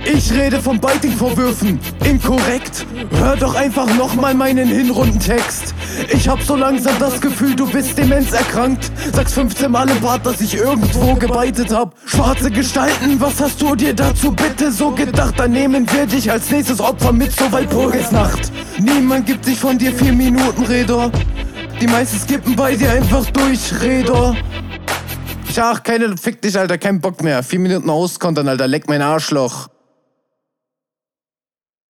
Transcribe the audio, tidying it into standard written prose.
Ich rede von Biting-Vorwürfen, inkorrekt. Hör doch einfach nochmal meinen Hinrundentext. Ich hab so langsam das Gefühl, du bist demenzerkrankt. Sagst 15 Mal im Bad, dass ich irgendwo gebeitet hab. Schwarze Gestalten, was hast du dir dazu bitte so gedacht? Dann nehmen wir dich als nächstes Opfer mit, so Walpurgisnacht. Niemand gibt sich von dir 4 Minuten, Redor. Die meisten skippen bei dir einfach durch, Redor. Ach, fick dich, Alter, kein Bock mehr. 4 Minuten auskontern, Alter, leck mein Arschloch.